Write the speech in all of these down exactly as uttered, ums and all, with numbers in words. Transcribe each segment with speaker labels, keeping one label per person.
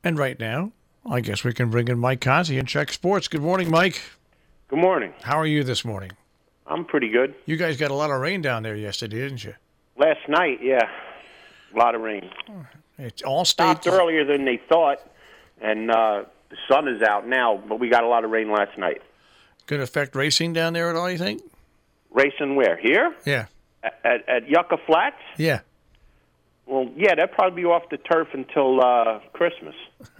Speaker 1: And right now, I guess we can bring in Mike Conti and check sports. Good morning, Mike.
Speaker 2: Good morning.
Speaker 1: How are you this morning?
Speaker 2: I'm pretty good.
Speaker 1: You guys got a lot of rain down there yesterday, didn't you?
Speaker 2: Last night, yeah, a lot of rain.
Speaker 1: It's all states.
Speaker 2: Stopped earlier than they thought, and uh, the sun is out now, but we got a lot of rain last night.
Speaker 1: Going to affect racing down there at all, you think?
Speaker 2: Racing where? Here?
Speaker 1: Yeah.
Speaker 2: At, at Yucca Flats?
Speaker 1: Yeah.
Speaker 2: Well, yeah, they'll probably be off the turf until uh, Christmas.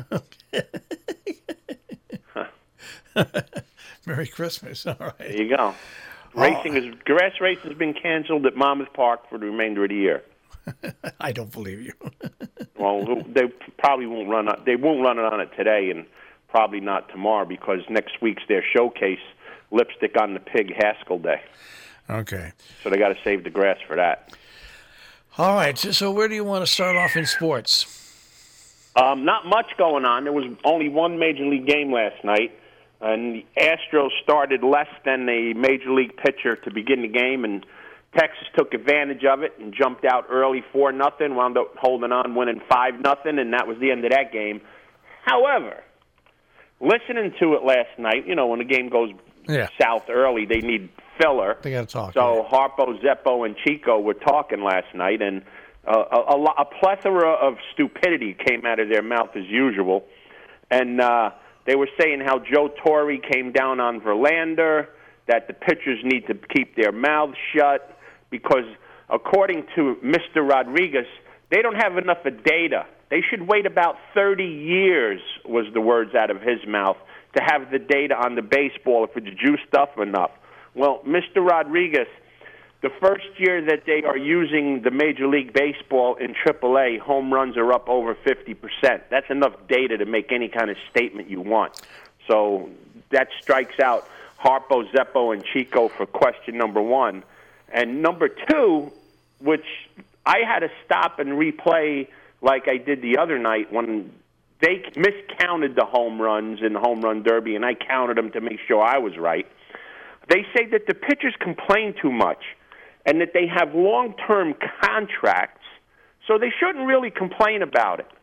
Speaker 1: Merry Christmas. All right.
Speaker 2: There you go. Racing is grass race has been canceled at Monmouth Park for the remainder of the year.
Speaker 1: I don't believe you.
Speaker 2: Well, they probably won't run. They won't run it on it today, and probably not tomorrow because next week's their showcase, Lipstick on the Pig Haskell Day.
Speaker 1: Okay.
Speaker 2: So they got to save the grass for that.
Speaker 1: All right. So, so where do you want to start off in sports?
Speaker 2: Um, not much going on. There was only one Major League game last night, and the Astros started less than a Major League pitcher to begin the game, and Texas took advantage of it and jumped out early four nothing, wound up holding on, winning five nothing, and that was the end of that game. However, listening to it last night, you know, when the game goes
Speaker 1: yeah.
Speaker 2: south early, they need filler.
Speaker 1: They got to talk.
Speaker 2: So
Speaker 1: yeah.
Speaker 2: Harpo, Zeppo, and Chico were talking last night, and uh, a, a, a plethora of stupidity came out of their mouth as usual. And uh, they were saying how Joe Torre came down on Verlander, that the pitchers need to keep their mouths shut because, according to Mister Rodriguez, they don't have enough of data. They should wait about thirty years, was the words out of his mouth, to have the data on the baseball if it's juiced up enough. Well, Mister Rodriguez, the first year that they are using the Major League Baseball in triple A, home runs are up over fifty percent. That's enough data to make any kind of statement you want. So that strikes out Harpo, Zeppo, and Chico for question number one. And number two, which I had to stop and replay like I did the other night when they miscounted the home runs in the home run derby, and I counted them to make sure I was right. They say that the pitchers complain too much and that they have long-term contracts, so they shouldn't really complain about it.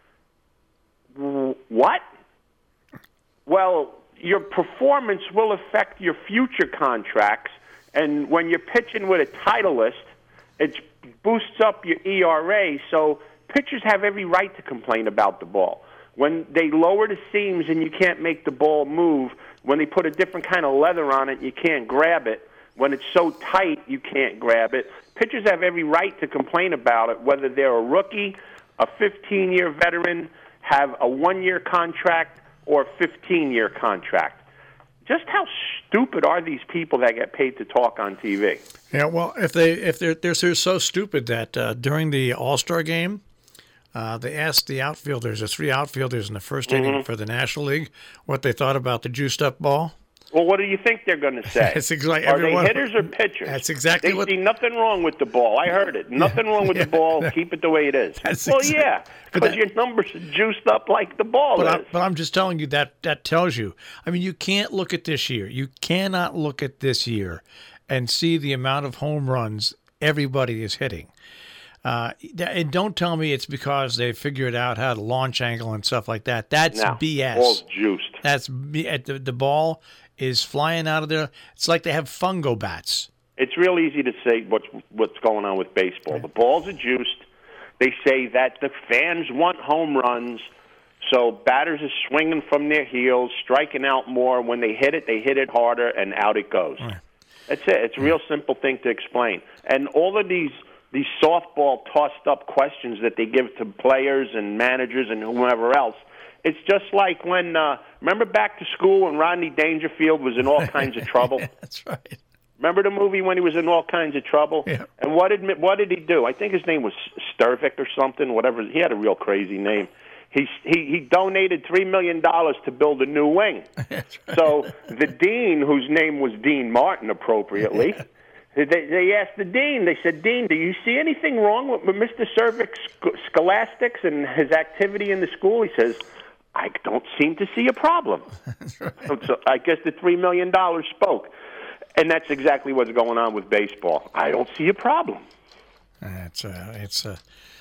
Speaker 2: What? Well, your performance will affect your future contracts, and when you're pitching with a Titleist, it boosts up your E R A, so pitchers have every right to complain about the ball. When they lower the seams and you can't make the ball move, when they put a different kind of leather on it, you can't grab it. When it's so tight, you can't grab it. Pitchers have every right to complain about it, whether they're a rookie, a fifteen-year veteran, have a one-year contract, or a fifteen-year contract. Just how stupid are these people that get paid to talk on T V?
Speaker 1: Yeah, well, if they if they're they're, they're so stupid that uh, during the All-Star game, uh, they asked the outfielders, the three outfielders in the first
Speaker 2: Mm-hmm.
Speaker 1: inning for the National League, what they thought about the juiced-up ball.
Speaker 2: Well, what do you think they're going to say?
Speaker 1: It's exactly,
Speaker 2: Are they
Speaker 1: everyone,
Speaker 2: hitters or pitchers?
Speaker 1: That's exactly
Speaker 2: they
Speaker 1: what...
Speaker 2: see nothing wrong with the ball. I heard it. Nothing wrong with
Speaker 1: yeah,
Speaker 2: the ball.
Speaker 1: yeah.
Speaker 2: Keep it the way it is.
Speaker 1: That's
Speaker 2: well,
Speaker 1: exactly,
Speaker 2: yeah, because your numbers are juiced up like the ball
Speaker 1: but
Speaker 2: is.
Speaker 1: I'm, but I'm just telling you that that tells you. I mean, you can't look at this year. You cannot look at this year and see the amount of home runs everybody is hitting. Uh, and don't tell me it's because they figured out how to launch angle and stuff like that. That's
Speaker 2: no,
Speaker 1: B S.
Speaker 2: Ball's juiced.
Speaker 1: That's B- at the, the ball is flying out of there. It's like they have fungo bats.
Speaker 2: It's real easy to say what's what's going on with baseball.
Speaker 1: Right.
Speaker 2: The balls are juiced. They say that the fans want home runs, so batters are swinging from their heels, striking out more. When they hit it, they hit it harder, and out it goes.
Speaker 1: Right.
Speaker 2: That's it. It's a real simple thing to explain. And all of these these softball tossed-up questions that they give to players and managers and whoever else, it's just like when, uh, remember back to school when Rodney Dangerfield was in all kinds of trouble?
Speaker 1: That's right.
Speaker 2: Remember the movie when he was in all kinds of trouble?
Speaker 1: Yeah.
Speaker 2: And what did what did he do? I think his name was Sturvik or something, whatever. He had a real crazy name. He he, he donated three million dollars to build a new wing.
Speaker 1: That's right.
Speaker 2: So the dean, whose name was Dean Martin appropriately,
Speaker 1: Yeah.
Speaker 2: They, they asked the dean, they said, Dean, do you see anything wrong with, with Mister Sturvik's scholastics and his activity in the school? He says, I don't seem to see a problem.
Speaker 1: Right.
Speaker 2: So I guess the three million dollars spoke. And that's exactly what's going on with baseball. I don't see a problem.
Speaker 1: It's uh, it's uh,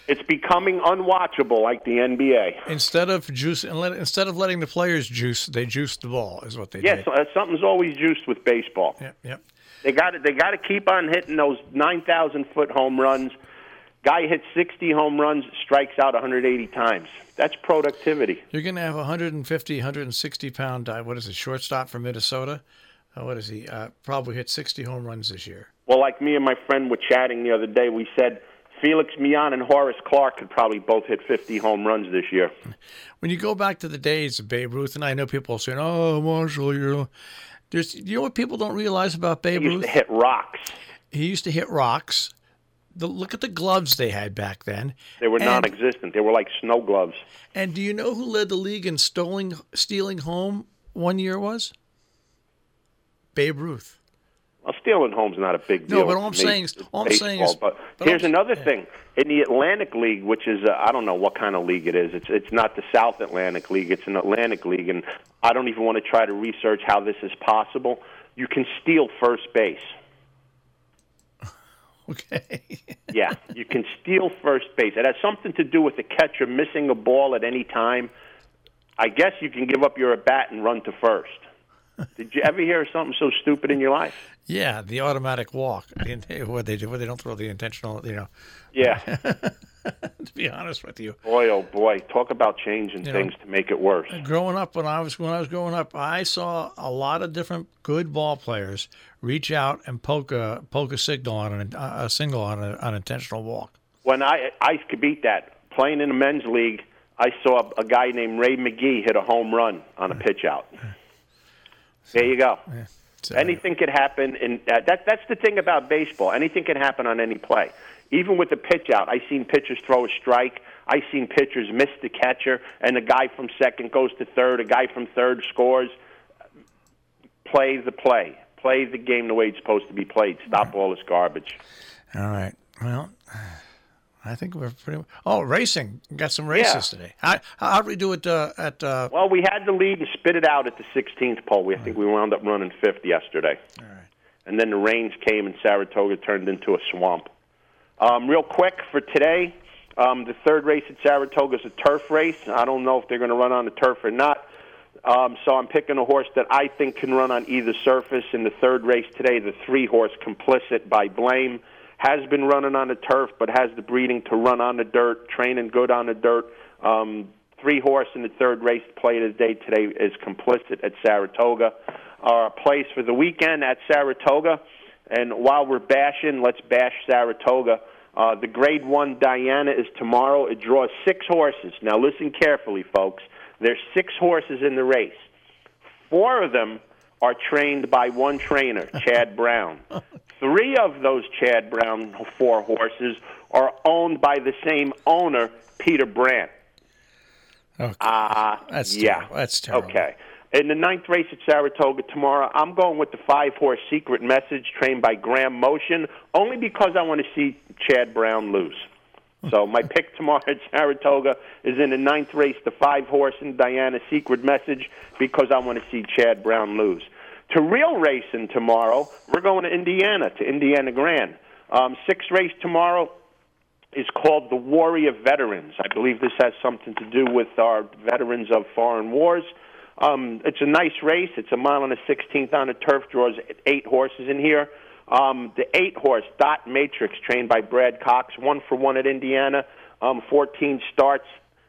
Speaker 2: It's becoming unwatchable like the N B A.
Speaker 1: Instead of juice, instead of letting the players juice, they juice the ball. Is what they
Speaker 2: yes,
Speaker 1: did.
Speaker 2: Yes, something's always juiced with baseball.
Speaker 1: Yep, yep.
Speaker 2: They got to, they got to keep on hitting those nine thousand foot home runs. Guy hits sixty home runs, strikes out one hundred eighty times. That's productivity.
Speaker 1: You're going to have a one hundred fifty, one hundred sixty pound, uh, what is it, shortstop from Minnesota? Uh, what is he? Uh, probably hit sixty home runs this year.
Speaker 2: Well, like me and my friend were chatting the other day, we said Felix Millan and Horace Clarke could probably both hit fifty home runs this year.
Speaker 1: When you go back to the days of Babe Ruth, and I know people are saying, oh, Marshall, you're... There's, you know what people don't realize about Babe Ruth?
Speaker 2: He used to hit rocks.
Speaker 1: He used to hit rocks. The, look at the gloves they had back then.
Speaker 2: They were
Speaker 1: and,
Speaker 2: non-existent. They were like snow gloves.
Speaker 1: And do you know who led the league in stealing, stealing home one year was? Babe Ruth.
Speaker 2: Well, stealing home's not a big deal.
Speaker 1: No, but all I'm saying is, all I'm saying is,
Speaker 2: but,
Speaker 1: but
Speaker 2: here's
Speaker 1: I'm,
Speaker 2: another
Speaker 1: yeah.
Speaker 2: thing. In the Atlantic League, which is uh, I don't know what kind of league it is. It's it's not the South Atlantic League. It's an Atlantic League, and I don't even want to try to research how this is possible. You can steal first base.
Speaker 1: Okay.
Speaker 2: Yeah, you can steal first base. It has something to do with the catcher missing a ball at any time. I guess you can give up your at bat and run to first. Did you ever hear something so stupid in your life?
Speaker 1: Yeah, the automatic walk. What they do, where they don't throw the intentional, you know.
Speaker 2: Yeah.
Speaker 1: To be honest with you,
Speaker 2: boy, oh boy, talk about changing
Speaker 1: you
Speaker 2: things
Speaker 1: know,
Speaker 2: to make it worse.
Speaker 1: Growing up, when I was when I was growing up, I saw a lot of different good ball players reach out and poke a poke a signal on an, a single on an unintentional walk.
Speaker 2: When I I could beat that playing in a men's league, I saw a guy named Ray McGee hit a home run on a pitch out. There you go.
Speaker 1: Yeah. So,
Speaker 2: Anything could happen, and uh, that that's the thing about baseball. Anything can happen on any play. Even with the pitch out, I seen pitchers throw a strike. I seen pitchers miss the catcher, and a guy from second goes to third. A guy from third scores. Play the play. Play the game the way it's supposed to be played. Stop all this garbage.
Speaker 1: All right. Well, I think we're pretty. Oh, racing. We got some races
Speaker 2: Yeah.
Speaker 1: today. How how did we do it uh, at? Uh...
Speaker 2: Well, we had the lead and spit it out at the sixteenth pole. We I think we wound up running fifth yesterday.
Speaker 1: All right.
Speaker 2: And then the rains came, and Saratoga turned into a swamp. Um, real quick for today, um, the third race at Saratoga is a turf race. I don't know if they're going to run on the turf or not. Um, so I'm picking a horse that I think can run on either surface. In the third race today, the three-horse Complicit by Blame has been running on the turf, but has the breeding to run on the dirt, training good on the dirt. Um, three-horse in the third race play of the day today is Complicit at Saratoga. Our place for the weekend at Saratoga. And while we're bashing, let's bash Saratoga. Uh, the Grade One Diana is tomorrow. It draws six horses. Now listen carefully, folks. There's six horses in the race. Four of them are trained by one trainer, Chad Brown. Three of those Chad Brown four horses are owned by the same owner, Peter Brandt.
Speaker 1: Okay.
Speaker 2: Uh,
Speaker 1: That's
Speaker 2: yeah.
Speaker 1: terrible. That's terrible.
Speaker 2: Okay. In the ninth race at Saratoga tomorrow, I'm going with the five-horse Secret Message, trained by Graham Motion, only because I want to see Chad Brown lose. So my pick tomorrow at Saratoga is in the ninth race, the five-horse and Diana Secret Message, because I want to see Chad Brown lose. To real racing tomorrow, we're going to Indiana, to Indiana Grand. Um, sixth race tomorrow is called the Warrior Veterans. I believe this has something to do with our veterans of foreign wars. Um, it's a nice race. It's a mile and a sixteenth on the turf. Draws eight horses in here. Um, the eight-horse Dot Matrix, trained by Brad Cox, one for one at Indiana. Um, fourteen starts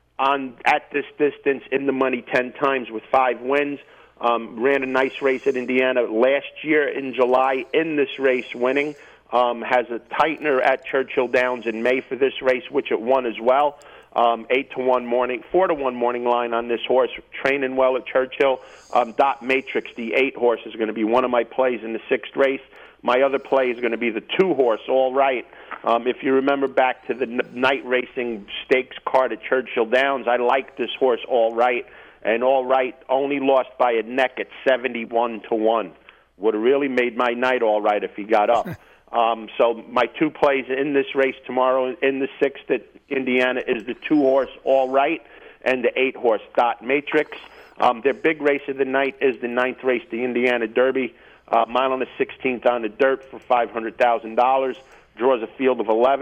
Speaker 2: on at this distance in the money ten times with five wins. Um, ran a nice race at Indiana last year in July in this race, winning. Um, has a tightener at Churchill Downs in May for this race, which it won as well. Um, eight to one morning, four to one morning line on this horse, training well at Churchill. Um, Dot Matrix, the eight horse, is going to be one of my plays in the sixth race. My other play is going to be the two horse, All Right. Um, if you remember back to the n- night racing stakes card at Churchill Downs, I liked this horse, All Right, and All Right only lost by a neck at seventy-one to one. Would have really made my night All Right if he got up. Um, so my two plays in this race tomorrow in the sixth at Indiana is the two-horse All Right and the eight-horse Dot Matrix. Um, their big race of the night is the ninth race, the Indiana Derby, uh, mile on the sixteenth on the dirt for five hundred thousand dollars. Draws a field of eleven.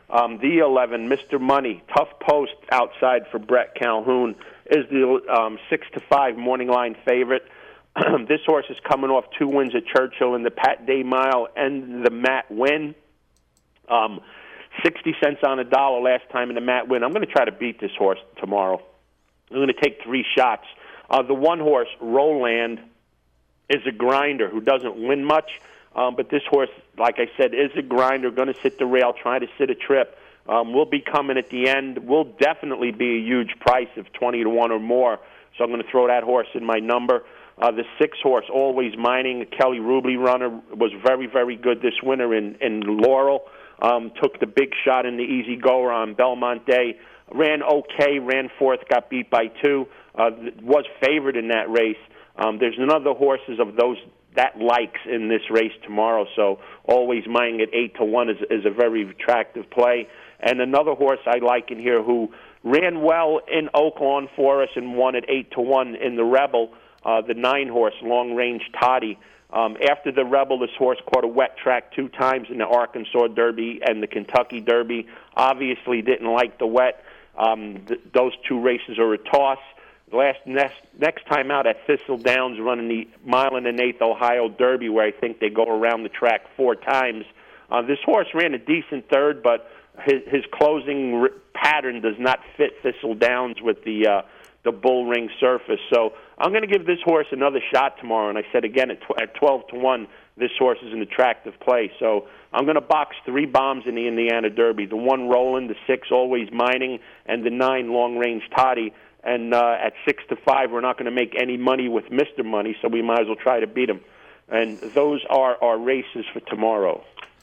Speaker 2: Um, the eleven, Mister Money, tough post outside for Brett Calhoun, is the um, six to five morning line favorite. This horse is coming off two wins at Churchill in the Pat Day Mile and the Matt Win. Um, sixty cents on a dollar last time in the Matt Win. I'm going to try to beat this horse tomorrow. I'm going to take three shots. Uh, the one horse, Roland, is a grinder who doesn't win much. Um, but this horse, like I said, is a grinder, going to sit the rail, trying to sit a trip. Um, will be coming at the end. Will definitely be a huge price of twenty to one or more. So I'm going to throw that horse in my number. Uh, the six horse, Always Mining, Kelly Rubley runner, was very, very good this winter in, in Laurel. Um, took the big shot in the easy goer on Belmont Day. Ran okay, ran fourth, got beat by two. Uh, was favored in that race. Um, there's another horses of those that likes in this race tomorrow. So Always Mining at eight to one is, is a very attractive play. And another horse I like in here who ran well in Oaklawn for us and won at eight to one in the Rebel. Uh, the nine horse, Long Range Toddy. Um, after the Rebel, this horse caught a wet track two times in the Arkansas Derby and the Kentucky Derby. Obviously didn't like the wet. Um, th- those two races are a toss. The last next, next time out at Thistle Downs, running the mile and an eighth Ohio Derby, where I think they go around the track four times. Uh, this horse ran a decent third, but his, his closing r- pattern does not fit Thistle Downs with the uh, the bull ring surface. So I'm going to give this horse another shot tomorrow. And I said again at, tw- at twelve to one, this horse is an attractive play. So I'm going to box three bombs in the Indiana Derby: the one Roland, the six Always Mining, and the nine Long Range Toddy. And uh, at six to five, we're not going to make any money with Mister Money, so we might as well try to beat him. And those are our races for tomorrow.